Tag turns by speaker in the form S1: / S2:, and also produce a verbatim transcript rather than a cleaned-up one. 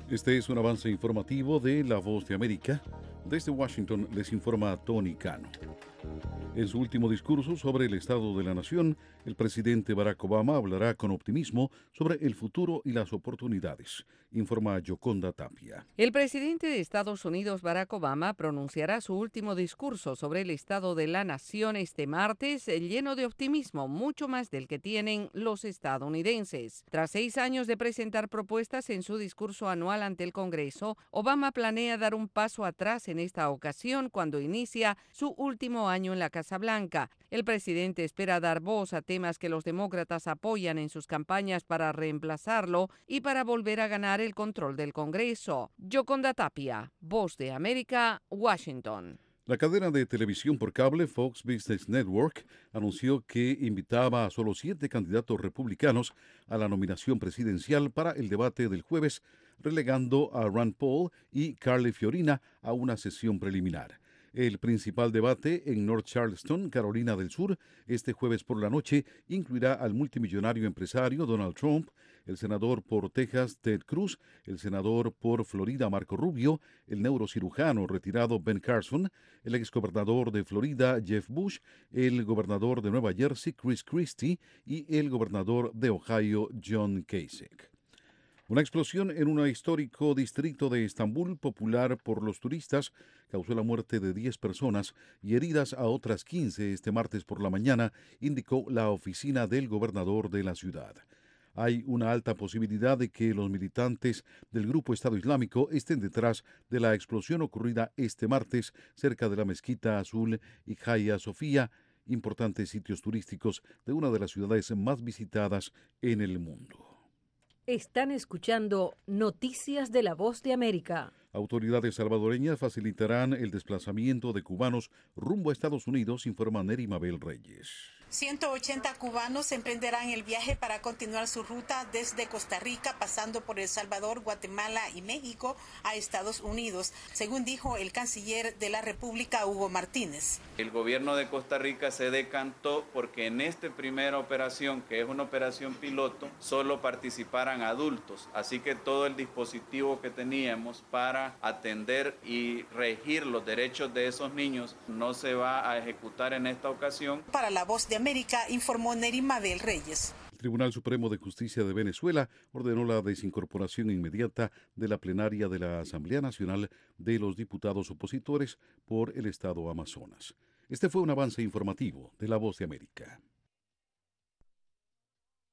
S1: Este es un avance informativo de La Voz de América. Desde Washington les informa Tony Cano. En su último discurso sobre el Estado de la Nación, el presidente Barack Obama hablará con optimismo sobre el futuro y las oportunidades, informa Yoconda Tapia.
S2: El presidente de Estados Unidos, Barack Obama, pronunciará su último discurso sobre el Estado de la Nación este martes, lleno de optimismo, mucho más del que tienen los estadounidenses. Tras seis años de presentar propuestas en su discurso anual ante el Congreso, Obama planea dar un paso atrás en esta ocasión cuando inicia su último año en la Casa Blanca. El presidente espera dar voz a temas que los demócratas apoyan en sus campañas para reemplazarlo y para volver a ganar el control del Congreso. Yoconda Tapia, Voz de América, Washington.
S1: La cadena de televisión por cable Fox Business Network anunció que invitaba a solo siete candidatos republicanos a la nominación presidencial para el debate del jueves, relegando a Rand Paul y Carly Fiorina a una sesión preliminar. El principal debate en North Charleston, Carolina del Sur, este jueves por la noche, incluirá al multimillonario empresario Donald Trump, el senador por Texas Ted Cruz, el senador por Florida Marco Rubio, el neurocirujano retirado Ben Carson, el exgobernador de Florida Jeff Bush, el gobernador de Nueva Jersey Chris Christie y el gobernador de Ohio John Kasich. Una explosión en un histórico distrito de Estambul, popular por los turistas, causó la muerte de diez personas y heridas a otras quince este martes por la mañana, indicó la oficina del gobernador de la ciudad. Hay una alta posibilidad de que los militantes del grupo Estado Islámico estén detrás de la explosión ocurrida este martes cerca de la Mezquita Azul y Hagia Sofía, importantes sitios turísticos de una de las ciudades más visitadas en el mundo.
S3: Están escuchando Noticias de la Voz de América.
S1: Autoridades salvadoreñas facilitarán el desplazamiento de cubanos rumbo a Estados Unidos, informa Neri Mabel Reyes.
S4: ciento ochenta cubanos emprenderán el viaje para continuar su ruta desde Costa Rica, pasando por El Salvador, Guatemala y México a Estados Unidos, según dijo el canciller de la República, Hugo Martínez.
S5: El gobierno de Costa Rica se decantó porque en esta primera operación, que es una operación piloto, solo participaran adultos, así que todo el dispositivo que teníamos para atender y regir los derechos de esos niños no se va a ejecutar en esta ocasión.
S4: Para La Voz de América, informó Neri Mabel Reyes.
S1: El Tribunal Supremo de Justicia de Venezuela ordenó la desincorporación inmediata de la plenaria de la Asamblea Nacional de los Diputados Opositores por el Estado Amazonas. Este fue un avance informativo de La Voz de América.